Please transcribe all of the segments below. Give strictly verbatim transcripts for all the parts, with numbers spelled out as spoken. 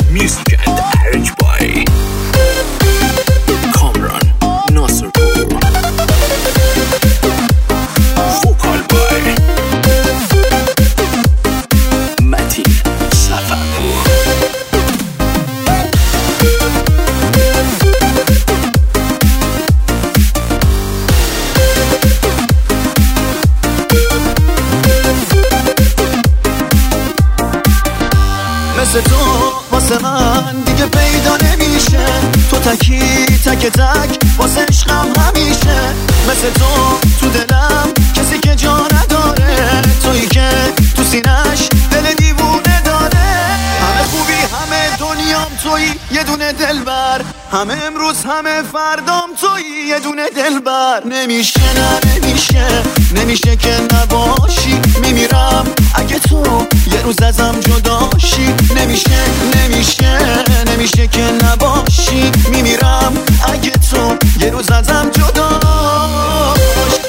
Music and arrange by Kamran Nasirpur. Vocal by Matin Safapur. مثل تو واسه من دیگه پیدا نمیشه، تو تکی تک تک واسه عشقم همیشه. مثل تو تو دلم کسی که جا نداره، تویی که تو سینش دل دیوونه داره. همه خوبی همه دنیام تویی یه دونه دلبر، همه امروز همه فردام تویی یه دونه دلبر. نمیشه نه نمیشه نمیشه که نباشی، میمیرم اگه تو یه روز ازم جداشی. نمیشه نمیشه نمیشه که نباشی، میمیرم اگه تو یه روز ازم جداشی.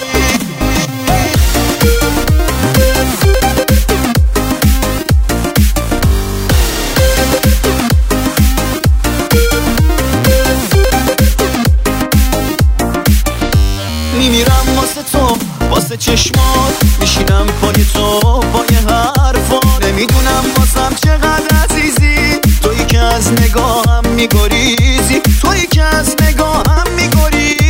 میمیرم واسه تو واسه چشمات، میشینم پای تو پای حرفات. نمیدونم واسم چقدر عزیزی، تویی که از نگاهم میگریزی، تویی که از نگاهم میگریزی.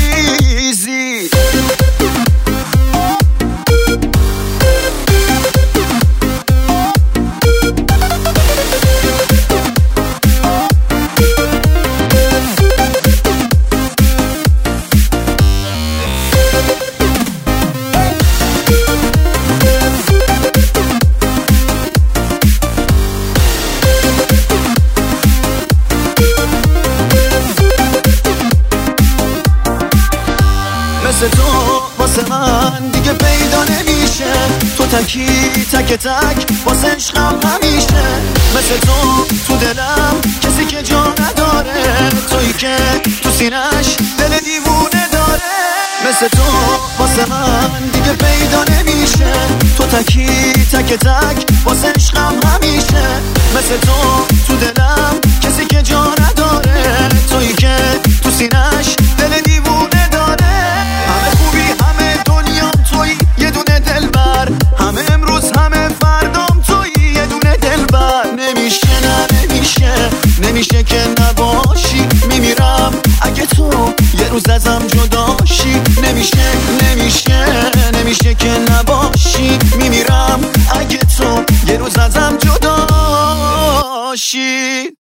مثل تو واسه من دیگه پیدا نمیشه، تو تکی تک تک واسه عشقم همیشه. مثل تو تو دلم کسی که جا نداره، تویی که تو سینش دل دیوونه داره. مثل تو واسه من دیگه پیدا نمیشه، تو تکی تک تک واسه عشقم همیشه. مثل تو تو دلم کسی که جا نداره، تویی که تو سینش دل دیوونه داره. همه خوبی همه دنیام تویی یه دونه دلبر، همه امروز همه فردام تویی یه دونه دلبر. نمیشه نه نمیشه نمیشه که نباشی، میمیرم اگه تو یه روز ازم جداشی. نمیشه نمیشه نمیشه که نباشی، میمیرم اگه تو یه روز ازم جداشی.